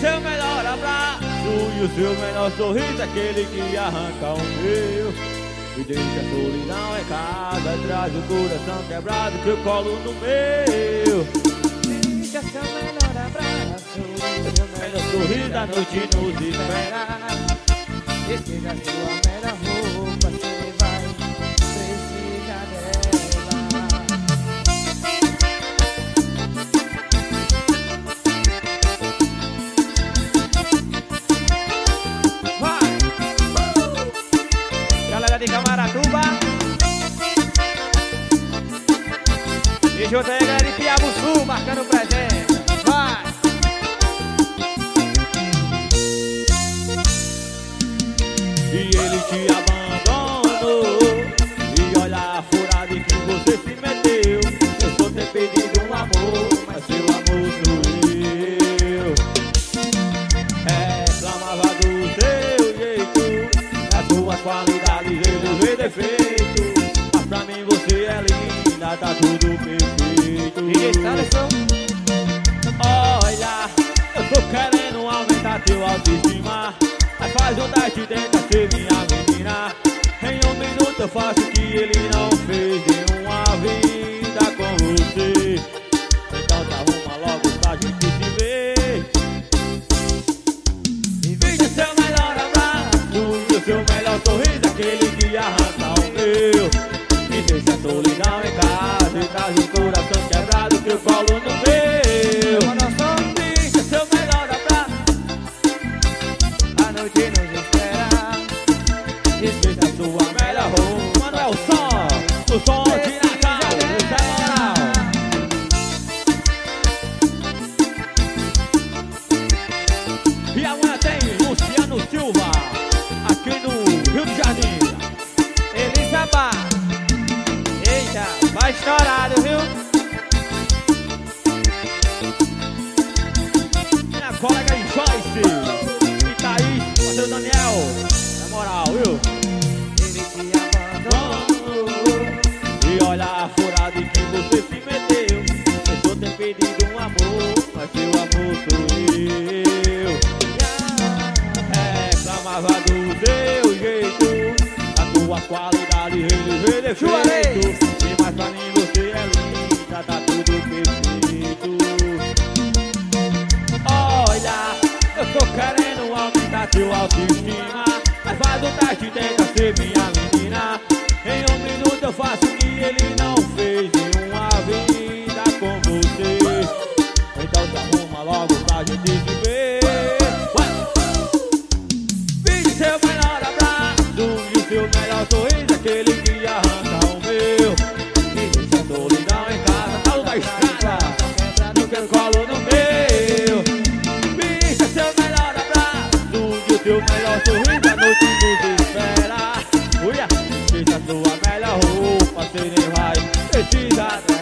seu melhor abraço e o seu melhor sorriso, aquele que arranca o meu. E deixa a solidão em casa, traz o coração quebrado que eu colo no meu. Deixa seu melhor abraço, seu melhor sorriso da noite nos espera. E seja sua melhor roupa, você vai precisar dela. Vai! Galera de Camaratuba, e junto aí, galera de Piabuçu, marcando presença. Vai! E ele te abandonou. E olha a furada em que você se meteu. Eu só ter pedido um amor, mas seu amor sou eu. Reclamava do seu jeito, das suas qualidades eu vi defeito. Mas pra mim você é linda, tá tudo perfeito. E instalação. Olha, eu tô querendo aumentar teu autoestima, mas faz um teste, tenta ser minha menina. Em um minuto eu faço o que ele não fez em uma vida com você. Então tá, arruma logo pra gente se ver. E veja seu melhor abraço e o seu melhor sorriso, aquele que arranca o meu. E deixa a solidão em casa e traz o coração quebrado que eu colo no meu. Veja seu melhor abraço, A noite nos espera. esqueça sua melhor roupa. Mano, é o som de Natal, essa é moral. E amanhã tem Luciano Silva, aqui no Rio de Janeiro. Elizabeth. Eita, vai estourado, viu? Minha colega Joyce e Thaís, seu Daniel, na moral, viu? Ele te abandonou. E olha a furada em que você se meteu. Eu só ter pedido um amor, mas seu amor sou eu. Reclamava do seu jeito, da tua qualidade ele vê defeito. E mais pra mim você é linda, tá tudo perfeito. Olha, eu tô querendo aumentar teu autoestima, mas faz um teste, tenta ser minha menina. Em um minuto eu faço o que ele não fez em uma vida com você. Então se arruma logo pra gente se ver. Vide seu melhor abraço e o seu melhor sorriso, aquele que arranca o meu. E deixa a solidão em casa, tá da estrada, no que eu colo no meu. Vide seu melhor abraço e o seu melhor sorriso, a noite nos espera. Uia, deixa a sua melhor roupa, você nem vai precisar dela.